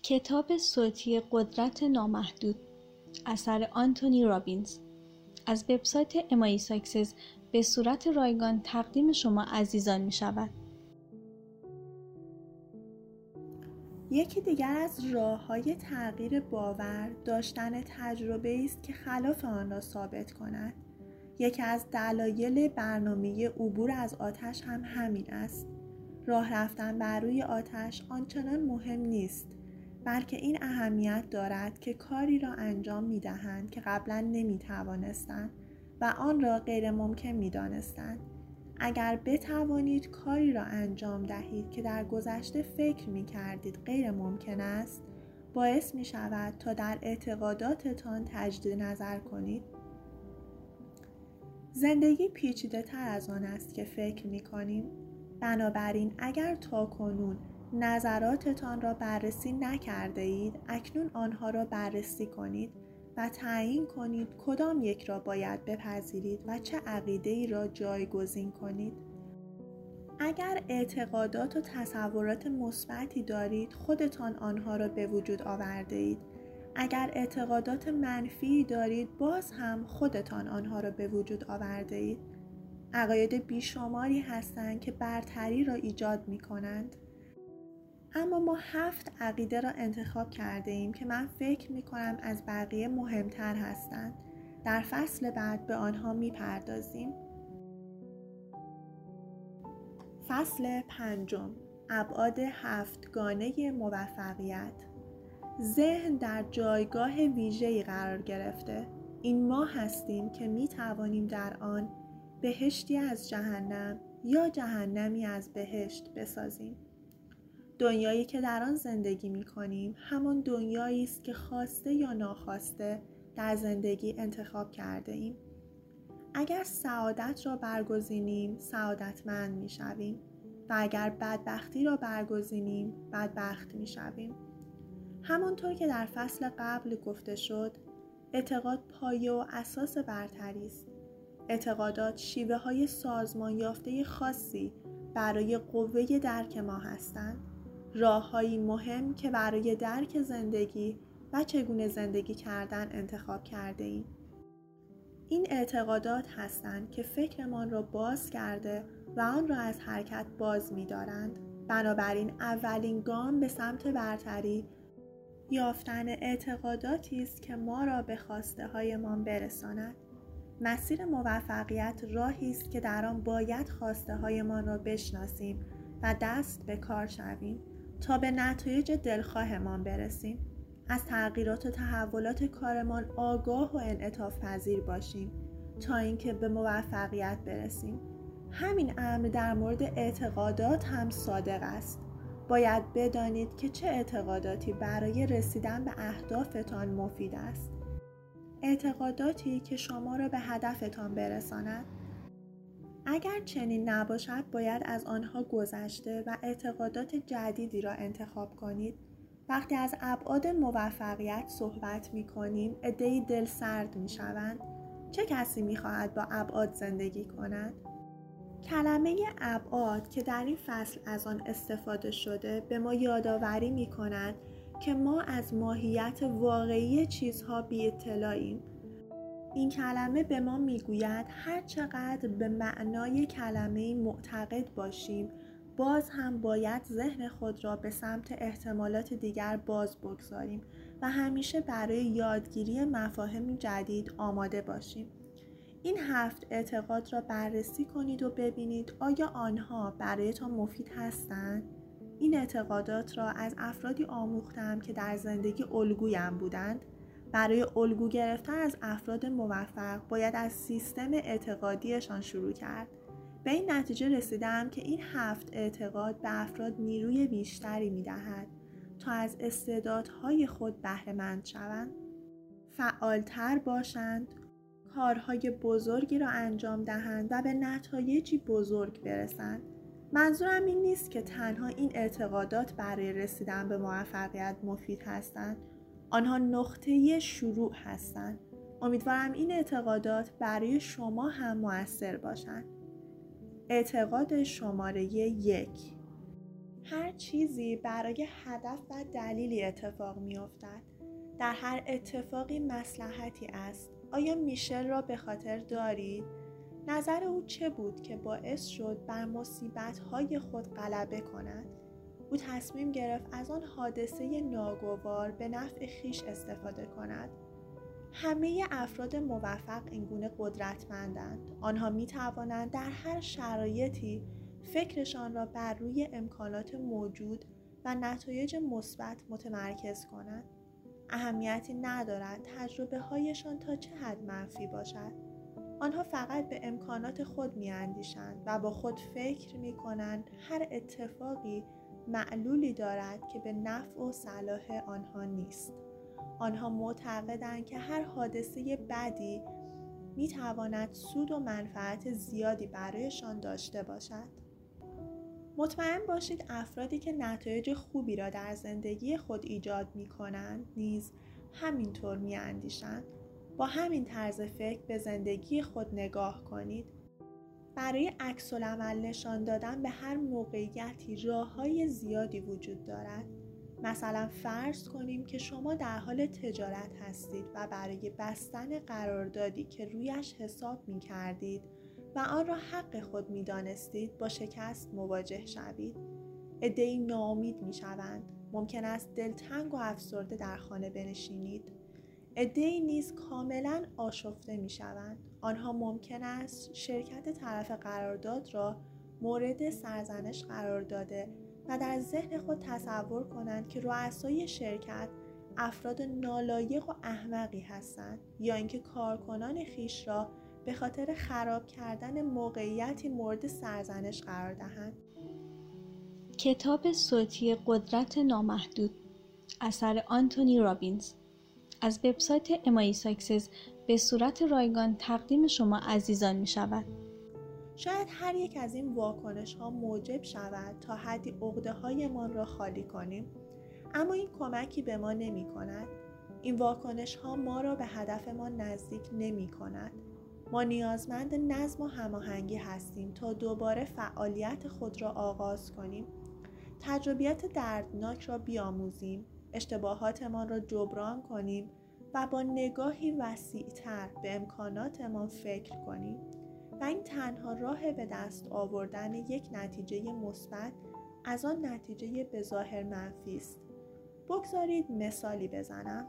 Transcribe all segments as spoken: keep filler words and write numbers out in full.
کتاب صوتی قدرت نامحدود اثر آنتونی رابینز از وبسایت ام آی ساکسس به صورت رایگان تقدیم شما عزیزان می شود. یکی دیگر از راه‌های تغییر باور داشتن تجربه است که خلاف آن را ثابت کند. یکی از دلایل برنامه عبور از آتش هم همین است. راه رفتن بر روی آتش آنچنان مهم نیست، بلکه این اهمیت دارد که کاری را انجام می‌دهند که قبلا نمی‌توانستند و آن را غیر ممکن می‌دانستند. اگر بتوانید کاری را انجام دهید که در گذشته فکر می‌کردید غیر ممکن است، باعث می‌شود تا در اعتقاداتتان تجدید نظر کنید. زندگی پیچیده تر از آن است که فکر می‌کنیم. بنابراین اگر تاکنون نظراتتان را بررسی نکرده اید، اکنون آنها را بررسی کنید و تعیین کنید کدام یک را باید بپذیرید و چه عقیده‌ای را جایگزین کنید. اگر اعتقادات و تصورات مثبتی دارید، خودتان آنها را به وجود آورده اید. اگر اعتقادات منفی دارید، باز هم خودتان آنها را به وجود آورده اید. عقاید بیشماری هستند که برتری را ایجاد می کنند. اما ما هفت عقیده را انتخاب کرده ایم که من فکر می کنم از بقیه مهمتر هستند. در فصل بعد به آنها می پردازیم. فصل پنجم، ابعاد هفتگانه موفقیت. ذهن در جایگاه ویژه‌ای قرار گرفته. این ما هستیم که می توانیم در آن بهشتی از جهنم یا جهنمی از بهشت بسازیم. دنیایی که در آن زندگی می کنیم همان دنیایی است که خواسته یا ناخواسته در زندگی انتخاب کرده ایم. اگر سعادت را برگزینیم سعادتمند می شویم و اگر بدبختی را برگزینیم بدبخت می شویم. همانطور که در فصل قبل گفته شد، اعتقاد پایه و اساس برتری است. اعتقادات شیوه های سازمان یافته خاصی برای قوه درک ما هستند. راه‌هایی مهم که برای درک زندگی و چگونه زندگی کردن انتخاب کرده ایم. این اعتقادات هستند که فکرمان را باز کرده و آن را از حرکت باز می دارند. بنابراین اولین گام به سمت برتری یافتن اعتقاداتی است که ما را به خواسته هایمان برساند. مسیر موفقیت راهی است که در آن باید خواسته هایمان را بشناسیم و دست به کار شویم تا به نتایج دلخواهمان برسیم. از تغییرات و تحولات کارمان آگاه و انعطاف پذیر باشیم تا اینکه به موفقیت برسیم. همین امر در مورد اعتقادات هم صادق است. باید بدانید که چه اعتقاداتی برای رسیدن به اهدافتان مفید است. اعتقاداتی که شما را به هدفتان برساند. اگر چنین نباشد، باید از آنها گذشته و اعتقادات جدیدی را انتخاب کنید. وقتی از ابعاد موفقیت صحبت می کنیم، عده‌ای دل سرد می شوند. چه کسی می خواهد با ابعاد زندگی کند؟ کلمه ابعاد که در این فصل از آن استفاده شده به ما یادآوری می کند که ما از ماهیت واقعی چیزها بی اطلاعیم. این کلمه به ما میگوید هر چقدر به معنای کلمه معتقد باشیم، باز هم باید ذهن خود را به سمت احتمالات دیگر باز بگذاریم و همیشه برای یادگیری مفاهیم جدید آماده باشیم. این هفت اعتقاد را بررسی کنید و ببینید آیا آنها برایتان مفید هستند؟ این اعتقادات را از افرادی آموختم که در زندگی الگویم بودند. برای الگو گرفتن از افراد موفق باید از سیستم اعتقادیشان شروع کرد. به این نتیجه رسیدم که این هفت اعتقاد به افراد نیروی بیشتری می‌دهد تا از استعدادهای خود بهره مند شوند، فعالتر باشند، کارهای بزرگی را انجام دهند و به نتایجی بزرگ برسند. منظورم این نیست که تنها این اعتقادات برای رسیدن به موفقیت مفید هستند. آنها نقطه شروع هستند. امیدوارم این اعتقادات برای شما هم مؤثر باشند. اعتقاد شماره یک: هر چیزی برای هدف و دلیلی اتفاق می افتد. در هر اتفاقی مصلحتی است. آیا میشل را به خاطر دارید؟ نظر او چه بود که باعث شد بر مصیبت‌های خود غلبه کند؟ او تصمیم گرفت از آن حادثه ناگوار به نفع خویش استفاده کند. همه افراد موفق اینگونه قدرتمندند. آنها می توانند در هر شرایطی فکرشان را بر روی امکانات موجود و نتایج مثبت متمرکز کنند. اهمیتی ندارد تجربه هایشان تا چه حد منفی باشد. آنها فقط به امکانات خود می اندیشند و با خود فکر می کنند هر اتفاقی معلولی دارد که به نفع و صلاح آنها نیست. آنها معتقدند که هر حادثه بدی می تواند سود و منفعت زیادی برایشان داشته باشد. مطمئن باشید افرادی که نتایج خوبی را در زندگی خود ایجاد می کنند نیز همینطور می اندیشند. با همین طرز فکر به زندگی خود نگاه کنید. برای عکس‌العمل نشان دادن به هر موقعیتی راه‌های زیادی وجود دارد. مثلا فرض کنیم که شما در حال تجارت هستید و برای بستن قراردادی که رویش حساب می کردید و آن را حق خود می دانستید با شکست مواجه شوید. عده‌ای ناامید می شوند. ممکن است دلتنگ و افسرده در خانه بنشینید. عده‌ای نیز کاملا آشفته می شوند. آنها ممکن است شرکت طرف قرارداد را مورد سرزنش قرار داده و در ذهن خود تصور کنند که رؤسای شرکت افراد نالایق و احمقی هستند یا اینکه کارکنان خیش را به خاطر خراب کردن موقعیتی مورد سرزنش قرار دهند. کتاب صوتی قدرت نامحدود اثر آنتونی رابینز از وبسایت ام آی ساکسس به صورت رایگان تقدیم شما عزیزان می شود. شاید هر یک از این واکنش ها موجب شود تا حدی عقده هایمان را خالی کنیم، اما این کمکی به ما نمی کند. این واکنش ها ما را به هدفمان نزدیک نمی کند. ما نیازمند نظم و هماهنگی هستیم تا دوباره فعالیت خود را آغاز کنیم، تجربیات دردناک را بیاموزیم، اشتباهاتمان را جبران کنیم و با نگاهی وسیع‌تر به امکاناتمان فکر کنیم. و این تنها راه به دست آوردن یک نتیجه مثبت از آن نتیجه به ظاهر منفی است. بگذارید مثالی بزنم.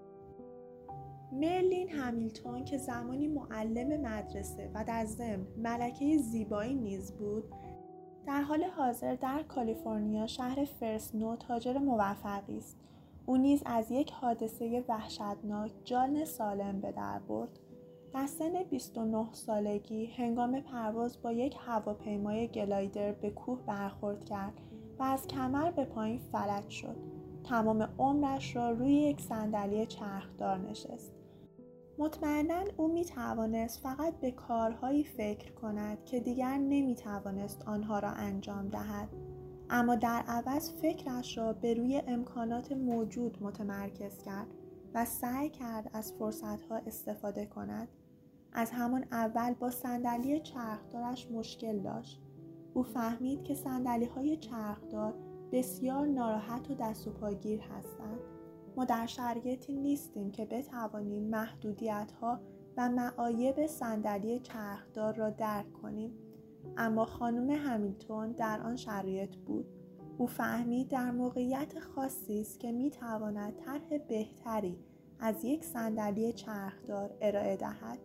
مرلین همیلتون که زمانی معلم مدرسه و در ضمن ملکه زیبایی نیز بود، در حال حاضر در کالیفرنیا شهر فرسنو تاجر موفقی است. او نیز از یک حادثه وحشتناک جان سالم به در برد. در سن بیست و نه سالگی هنگام پرواز با یک هواپیمای گلایدر به کوه برخورد کرد و از کمر به پایین فلج شد. تمام عمرش را روی یک صندلی چرخدار نشست. مطمئناً او می توانست فقط به کارهایی فکر کند که دیگر نمی توانست آنها را انجام دهد، اما در عوض فکرش را به روی امکانات موجود متمرکز کرد و سعی کرد از فرصتها استفاده کند. از همان اول با صندلی چرخدارش مشکل داشت. او فهمید که صندلی‌های چرخدار بسیار ناراحت و دست و پاگیر هستند. ما در شرایطی نیستیم که بتوانیم محدودیت‌ها و معایب صندلی چرخدار را درک کنیم، اما خانم همیلتون در آن شرایط بود. او فهمید در موقعیت خاصی است که می‌تواند طرح بهتری از یک صندلی چرخدار ارائه دهد.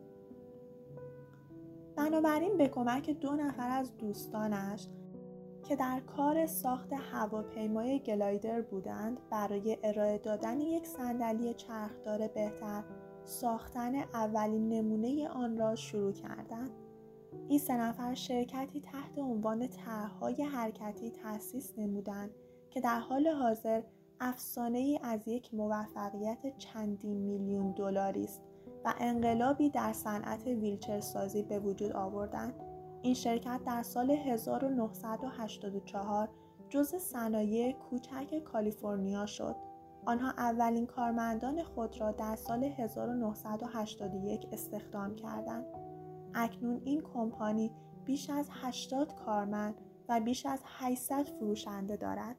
بنابراین به کمک دو نفر از دوستانش که در کار ساخت هواپیمای گلایدر بودند، برای ارائه دادن یک صندلی چرخدار بهتر، ساختن اولین نمونه آن را شروع کردند. این سه نفر شرکتی تحت عنوان طرح‌های حرکتی تأسیس نمودند که در حال حاضر افسانه‌ای از یک موفقیت چندین میلیون دلاری است و انقلابی در صنعت ویلچرسازی به وجود آوردند. این شرکت در سال هزار و نهصد و هشتاد و چهار جزو صنایع کوچک کالیفرنیا شد. آنها اولین کارمندان خود را در سال هزار و نهصد و هشتاد و یک استخدام کردند. اکنون این کمپانی بیش از هشتاد کارمند و بیش از هشتصد فروشنده دارد.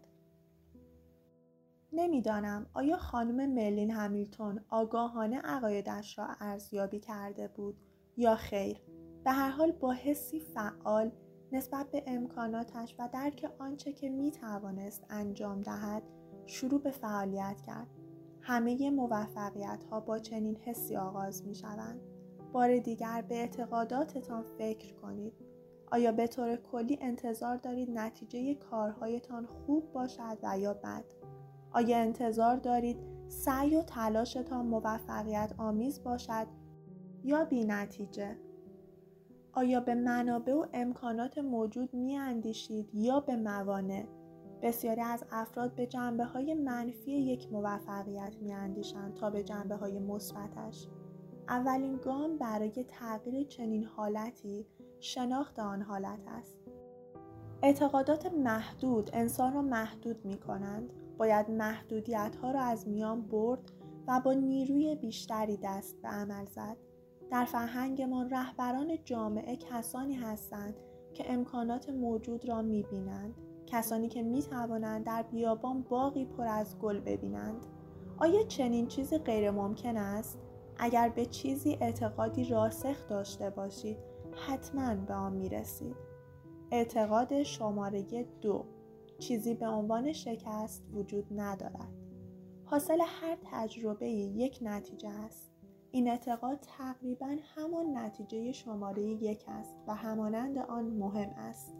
نمیدانم آیا خانم مرلین همیلتون آگاهانه عقایدش را ارزیابی کرده بود یا خیر. به هر حال با حسی فعال نسبت به امکاناتش و درک آنچه که می توانست انجام دهد شروع به فعالیت کرد. همه موفقیت ها با چنین حسی آغاز می شوند. بار دیگر به اعتقاداتتان فکر کنید. آیا به طور کلی انتظار دارید نتیجه کارهایتان خوب باشد و یا بد؟ آیا انتظار دارید سعی و تلاشتان موفقیت آمیز باشد یا بی نتیجه؟ آیا به منابع و امکانات موجود می اندیشید یا به موانع؟ بسیاری از افراد به جنبه‌های منفی یک موفقیت می اندیشند تا به جنبه‌های مثبتش. اولین گام برای تغییر چنین حالتی شناخت آن حالت است. اعتقادات محدود انسان را محدود می کنند. باید محدودیت‌ها را از میان برد و با نیروی بیشتری دست به عمل زد. در فرهنگمان رهبران جامعه کسانی هستند که امکانات موجود را می‌بینند، کسانی که می‌توانند در بیابان باغی پر از گل ببینند. آیا چنین چیزی غیر ممکن است؟ اگر به چیزی اعتقادی راسخ داشته باشید، حتماً به آن می‌رسید. اعتقاد شماره دو: چیزی به عنوان شکست وجود ندارد. حاصل هر تجربه یک نتیجه است. این اعتقاد تقریباً همان نتیجه شماره یک است و همانند آن مهم است.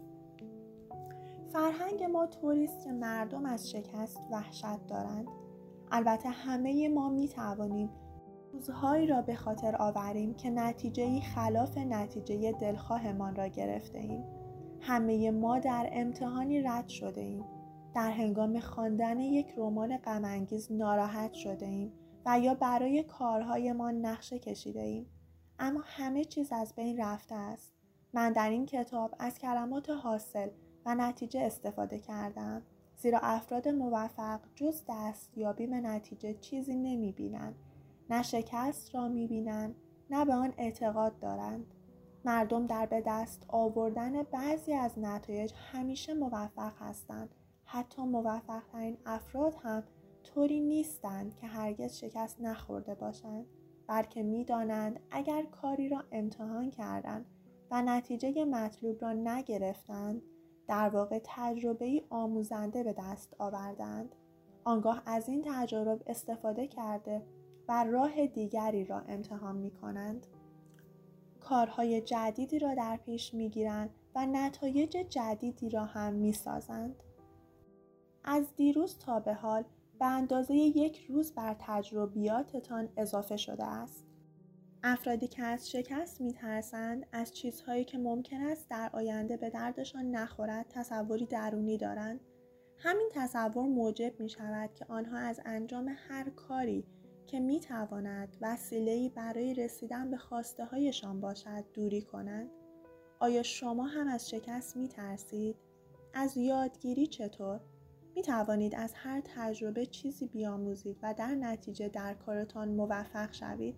فرهنگ ما طوری است که مردم از شکست وحشت دارند. البته همه ما می توانیم روزهایی را به خاطر آوریم که نتیجه‌ای خلاف نتیجه دلخواهمان را گرفته ایم. همه ما در امتحانی رد شده ایم. در هنگام خواندن یک رمان غم‌انگیز ناراحت شده ایم و یا برای کارهایمان نقشه کشیده ایم. اما همه چیز از بین رفته است. من در این کتاب از کلمات حاصل و نتیجه استفاده کردم، زیرا افراد موفق جز دستیابی به نتیجه چیزی نمی بینند. نه شکست را می بینند، نه به آن اعتقاد دارند. مردم در به دست آوردن بعضی از نتایج همیشه موفق هستند. حتی موفق ترین افراد هم طوری نیستند که هرگز شکست نخورده باشند، بلکه می دانند اگر کاری را امتحان کردند و نتیجه مطلوب را نگرفتند، در واقع تجربه‌ای آموزنده به دست آوردند. آنگاه از این تجارب استفاده کرده و راه دیگری را امتحان می کنند. کارهای جدیدی را در پیش می گیرند و نتایج جدیدی را هم می سازند. از دیروز تا به حال به اندازه یک روز بر تجربیاتتان اضافه شده است. افرادی که از شکست می ترسند از چیزهایی که ممکن است در آینده به دردشان نخورد تصوری درونی دارند. همین تصور موجب می شود که آنها از انجام هر کاری که می تواند وسیله‌ای برای رسیدن به خواسته هایشان باشد دوری کنند. آیا شما هم از شکست می ترسید؟ از یادگیری چطور؟ می توانید از هر تجربه چیزی بیاموزید و در نتیجه در کارتان موفق شوید.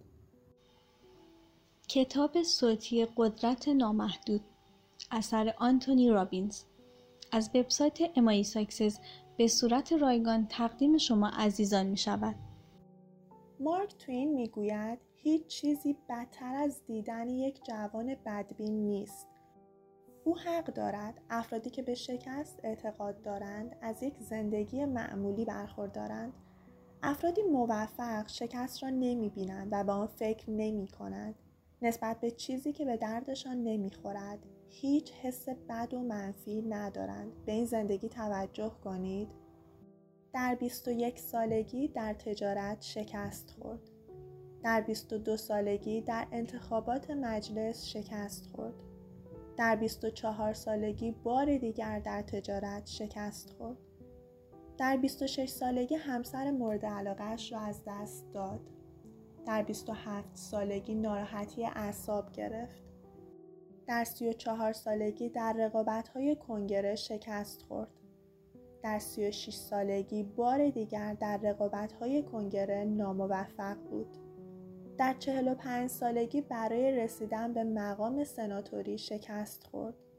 کتاب صوتی قدرت نامحدود اثر آنتونی رابینز از وبسایت امای ساکسس به صورت رایگان تقدیم شما عزیزان می شود. مارک توین می گوید هیچ چیزی بدتر از دیدن یک جوان بدبین نیست. او حق دارد. افرادی که به شکست اعتقاد دارند از یک زندگی معمولی برخوردارند. افرادی موفق شکست را نمی بینند و به آن فکر نمی کنند. نسبت به چیزی که به دردشان نمی خورد هیچ حس بد و منفی ندارند. به این زندگی توجه کنید. در بیست و یک سالگی در تجارت شکست خورد. در بیست و دو سالگی در انتخابات مجلس شکست خورد. در بیست و چهار سالگی بار دیگر در تجارت شکست خورد. در بیست و شش سالگی همسر مورد علاقه‌اش را از دست داد. در بیست و هفت سالگی ناراحتی اعصاب گرفت. در سی و چهار سالگی در رقابت‌های کنگره شکست خورد. در سی و شش سالگی بار دیگر در رقابت‌های کنگره ناموفق بود. در چهل و پنج سالگی برای رسیدن به مقام سناتوری شکست خورد.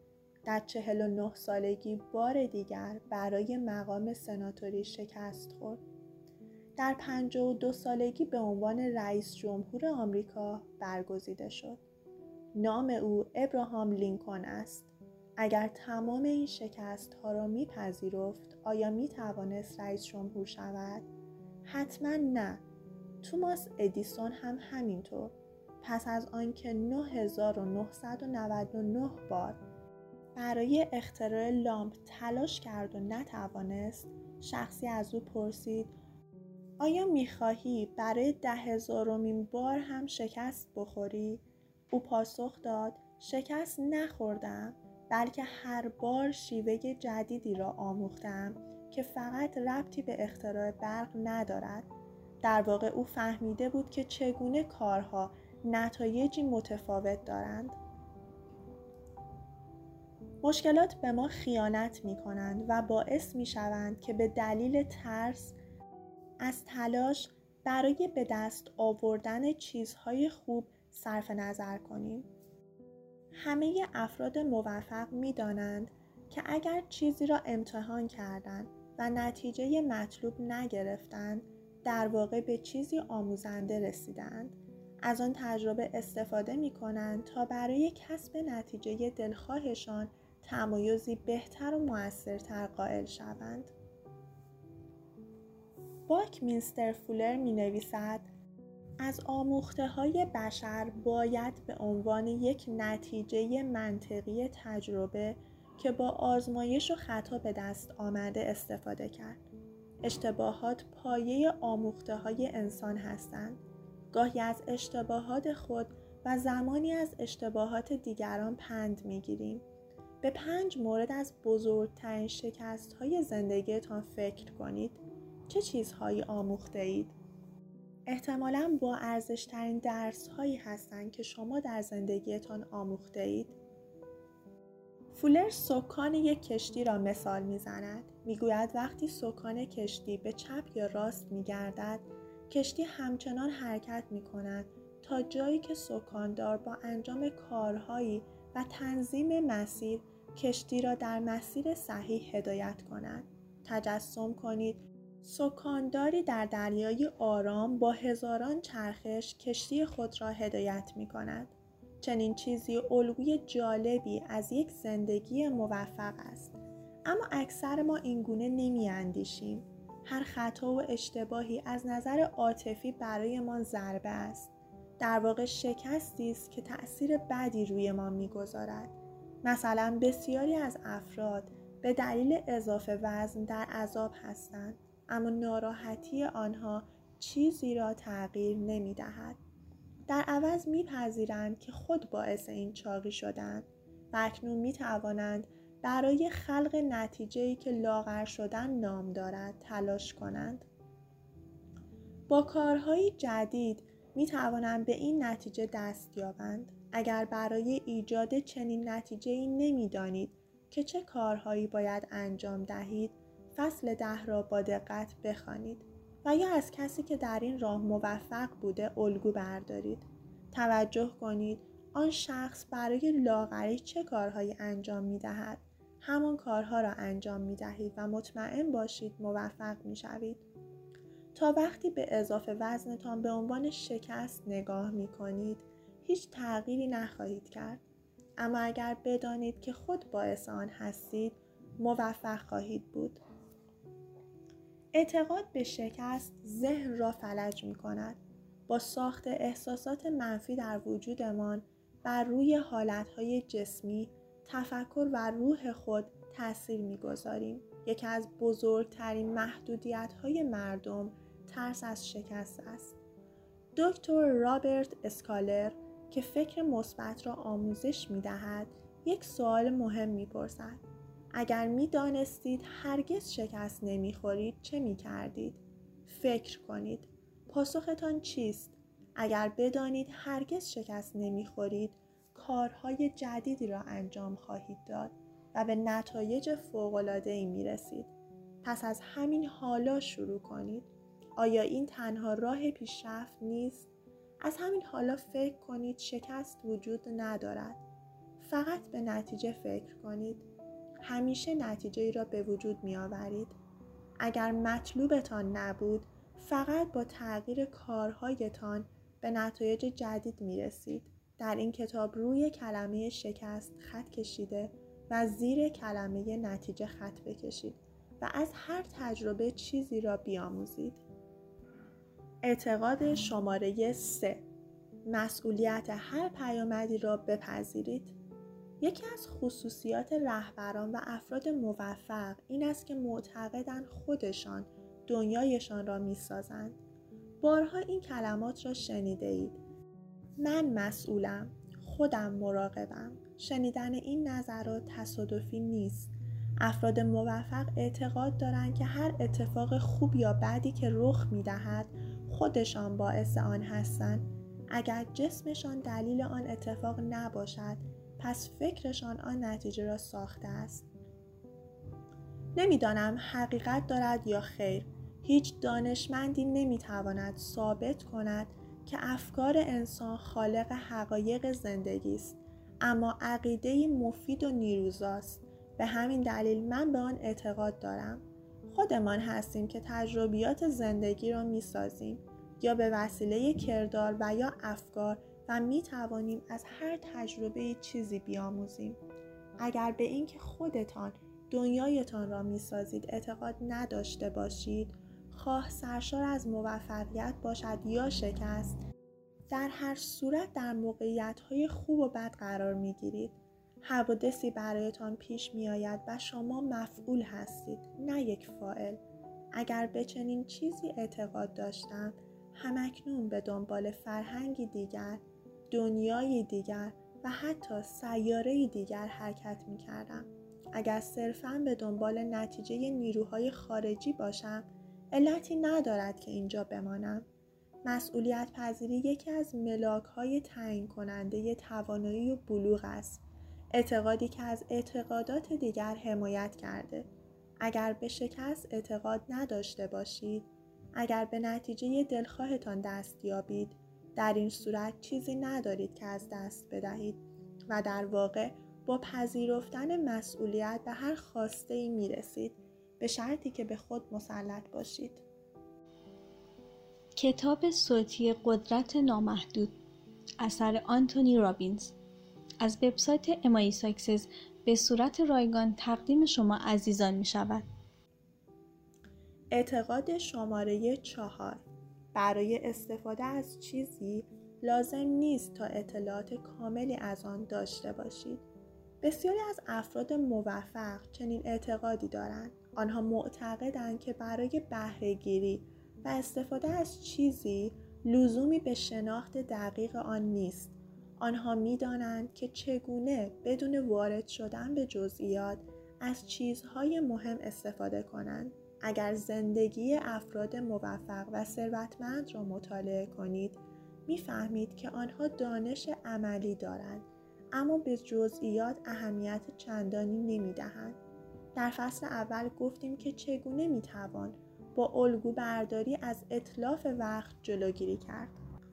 در چهل و نه سالگی بار دیگر برای مقام سناتوری شکست خورد. در پنجاه و دو سالگی به عنوان رئیس جمهور آمریکا برگزیده شد. نام او ابراهام لینکلن است. اگر تمام این شکست ها را می پذیرفت، آیا می توانست رئیس جمهور شود؟ حتما نه. توماس ادیسون هم همینطور. پس از آنکه نه هزار و نهصد و نود و نه بار برای اختراع لامپ تلاش کرد و نتوانست، شخصی از او پرسید آیا می‌خواهی برای ده هزارمین بار هم شکست بخوری؟ او پاسخ داد شکست نخوردم، بلکه هر بار شیوه جدیدی را آموختم که فقط ربطی به اختراع برق ندارد. در واقع او فهمیده بود که چگونه کارها نتایجی متفاوت دارند. مشکلات به ما خیانت می کنند و باعث می شوند که به دلیل ترس از تلاش برای به دست آوردن چیزهای خوب صرف نظر کنیم. همه افراد موفق می دانند که اگر چیزی را امتحان کردند و نتیجه مطلوب نگرفتند، در واقع به چیزی آموزنده رسیدند. از آن تجربه استفاده می کنند تا برای کسب نتیجه دلخواهشان تمایزی بهتر و مؤثرتر قائل شوند. باکمینستر فولر می نویسد از آموخته های بشر باید به عنوان یک نتیجه منطقی تجربه که با آزمایش و خطا به دست آمده استفاده کرد. اشتباهات پایه آموخته های انسان هستند. گاهی از اشتباهات خود و زمانی از اشتباهات دیگران پند می‌گیریم. به پنج مورد از بزرگترین شکست‌های زندگیتان فکر کنید. چه چیزهایی آموخته اید؟ احتمالاً با ارزش‌ترین درس‌هایی هستند که شما در زندگیتان آموخته اید. فولر سکان یک کشتی را مثال می‌زند. می‌گوید وقتی سکان کشتی به چپ یا راست می‌گردد، کشتی همچنان حرکت می‌کند تا جایی که سکاندار با انجام کارهایی و تنظیم مسیر کشتی را در مسیر صحیح هدایت کند. تجسم کنید سکانداری در دریای آرام با هزاران چرخش کشتی خود را هدایت می‌کند. چنین چیزی الگوی جالبی از یک زندگی موفق است. اما اکثر ما اینگونه نمی‌اندیشیم. هر خطا و اشتباهی از نظر عاطفی برایمان ضربه است. در واقع شکستی است که تأثیر بدی روی ما می‌گذارد. مثلا بسیاری از افراد به دلیل اضافه وزن در عذاب هستند، اما ناراحتی آنها چیزی را تغییر نمی‌دهد. در عوض می‌پذیرند که خود باعث این چاقی شدند و اکنون می‌توانند برای خلق نتیجه‌ای که لاغر شدن نام دارد تلاش کنند. با کارهای جدید می‌توانند به این نتیجه دست یابند. اگر برای ایجاد چنین نتیجه‌ای نمی‌دانید که چه کارهایی باید انجام دهید، فصل ده را با دقت بخوانید و یا از کسی که در این راه موفق بوده الگو بردارید. توجه کنید آن شخص برای لاغری چه کارهایی انجام می‌دهد. همان کارها را انجام می‌دهید و مطمئن باشید موفق می‌شوید. تا وقتی به اضافه وزنتان به عنوان شکست نگاه می‌کنید، هیچ تغییری نخواهید کرد. اما اگر بدانید که خود باعث آن هستید، موفق خواهید بود. اعتقاد به شکست ذهن را فلج می‌کند. با ساخت احساسات منفی در وجودمان بر روی حالتهای جسمی، تفکر و روح خود تأثیر می‌گذاریم. یکی از بزرگترین محدودیت‌های مردم ترس از شکست است. دکتر رابرت اسکالر که فکر مثبت را آموزش می‌دهد، یک سوال مهم می‌پرسد. اگر می‌دانستید هرگز شکست نمی‌خورید چه می‌کردید؟ فکر کنید. پاسختان چیست؟ اگر بدانید هرگز شکست نمی‌خورید، کارهای جدیدی را انجام خواهید داد و به نتایج فوق‌العاده‌ای می‌رسید. پس از همین حالا شروع کنید. آیا این تنها راه پیشرفت نیست؟ از همین حالا فکر کنید شکست وجود ندارد. فقط به نتیجه فکر کنید. همیشه نتیجه‌ای را به وجود می آورید. اگر مطلوبتان نبود، فقط با تغییر کارهایتان به نتایج جدید می رسید. در این کتاب روی کلمه شکست خط کشیده و زیر کلمه نتیجه خط بکشید و از هر تجربه چیزی را بیاموزید. اعتقاد شماره سه، مسئولیت هر پیامدی را بپذیرید. یکی از خصوصیات رهبران و افراد موفق این است که معتقدند خودشان دنیایشان را می‌سازند. بارها این کلمات را شنیده اید. من مسئولم، خودم مراقبم. شنیدن این نظرات تصادفی نیست. افراد موفق اعتقاد دارند که هر اتفاق خوب یا بدی که رخ می‌دهد خودشان باعث آن هستند. اگر جسمشان دلیل آن اتفاق نباشد، پس فکرشان آن نتیجه را ساخته است. نمیدانم حقیقت دارد یا خیر. هیچ دانشمندی نمیتواند ثابت کند که افکار انسان خالق حقایق زندگی است، اما عقیده‌ای مفید و نیروزاست. به همین دلیل من به آن اعتقاد دارم. خودمان هستیم که تجربیات زندگی را میسازیم، یا به وسیله کردار و یا افکار، و می توانیم از هر تجربه چیزی بیاموزیم. اگر به این که خودتان دنیایتان را می سازید اعتقاد نداشته باشید، خواه سرشار از موفقیت باشد یا شکست، در هر صورت در موقعیت‌های خوب و بد قرار می گیرید. حوادثی برایتان پیش می آید و شما مفعول هستید، نه یک فاعل. اگر به چنین چیزی اعتقاد داشتم، همکنون به دنبال فرهنگی دیگر، دنیای دیگر و حتی سیاره‌ای دیگر حرکت می کردم. اگر صرفاً به دنبال نتیجه نیروهای خارجی باشم، علتی ندارد که اینجا بمانم. مسئولیت پذیری یکی از ملاک‌های تعیین کننده توانایی و بلوغ است. اعتقادی که از اعتقادات دیگر حمایت کرده. اگر به شکست اعتقاد نداشته باشید، اگر به نتیجه دلخواهتان دست یابید، در این صورت چیزی ندارید که از دست بدهید و در واقع با پذیرفتن مسئولیت به هر خواسته‌ای می‌رسید، به شرطی که به خود مسلط باشید. کتاب صوتی قدرت نامحدود اثر آنتونی رابینز از وبسایت ام آی ساکسس به صورت رایگان تقدیم شما عزیزان می شود. اعتقاد شماره چهار، برای استفاده از چیزی لازم نیست تا اطلاعات کاملی از آن داشته باشید. بسیاری از افراد موفق چنین اعتقادی دارند. آنها معتقدند که برای بهره‌گیری و استفاده از چیزی لزومی به شناخت دقیق آن نیست. آنها می‌دانند که چگونه بدون وارد شدن به جزئیات از چیزهای مهم استفاده کنند. اگر زندگی افراد موفق و ثروتمند را مطالعه کنید، می‌فهمید که آنها دانش عملی دارند، اما به جزئیات اهمیت چندانی نمی‌دهند. در فصل اول گفتیم که چگونه می‌توان با الگو برداری از اتلاف وقت جلوگیری کرد.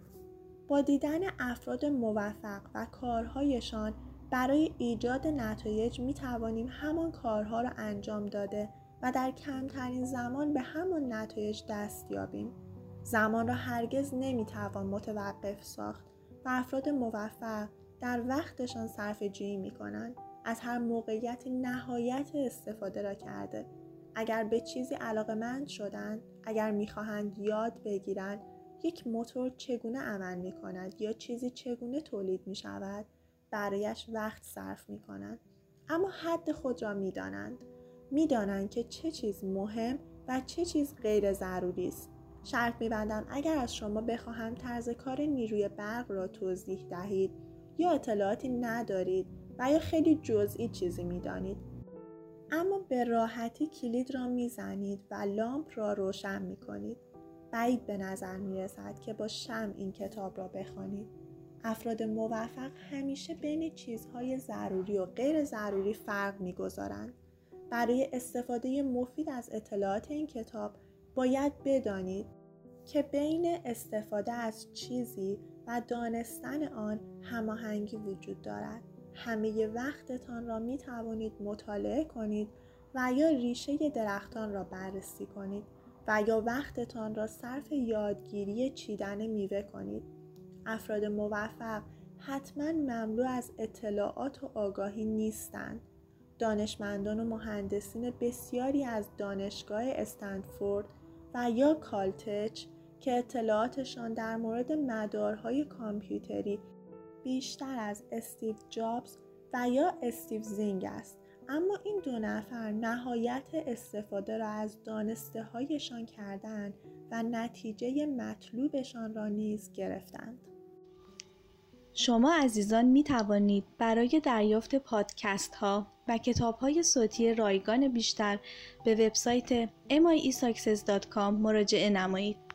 با دیدن افراد موفق و کارهایشان برای ایجاد نتایج می‌توانیم همان کارها را انجام داده و در کمترین زمان به همان نتایج دست یابیم. زمان را هرگز نمی‌توان متوقف ساخت و افراد موفق در وقتشان صرفه‌جویی می‌کنند. از هر موقعیتی نهایت استفاده را کرده. اگر به چیزی علاقه‌مند شدند، اگر می‌خواهند یاد بگیرند یک موتور چگونه عمل می‌کند یا چیزی چگونه تولید می‌شود، برایش وقت صرف می‌کنند. اما حد خود را می‌دانند. می‌دانند که چه چیز مهم و چه چیز غیر ضروری است. شرط می‌بندم اگر از شما بخواهم طرز کار نیروی برق را توضیح دهید یا اطلاعاتی ندارید و یا خیلی جزئی چیزی می‌دانید، اما به راحتی کلید را می‌زنید و لامپ را روشن می‌کنید، بعید به نظر می‌رسد که با شمع این کتاب را بخوانید. افراد موفق همیشه بین چیزهای ضروری و غیر ضروری فرق می‌گذارند. برای استفاده مفید از اطلاعات این کتاب باید بدانید که بین استفاده از چیزی و دانستن آن هماهنگی وجود دارد. همه وقتتان را می توانید مطالعه کنید و یا ریشه درختان را بررسی کنید و یا وقتتان را صرف یادگیری چیدن میوه کنید. افراد موفق حتما مملو از اطلاعات و آگاهی نیستند. دانشمندان و مهندسین بسیاری از دانشگاه استنفورد و یا کالتچ که اطلاعاتشان در مورد مدارهای کامپیوتری بیشتر از استیو جابز و یا استیو زینگ است، اما این دو نفر نهایت استفاده را از دانسته هایشان کردند و نتیجه مطلوبشان را نیز گرفتند. شما عزیزان می توانید برای دریافت پادکست ها و کتاب های صوتی رایگان بیشتر به وبسایت ام آی ای ساکسس دات کام مراجعه نمایید.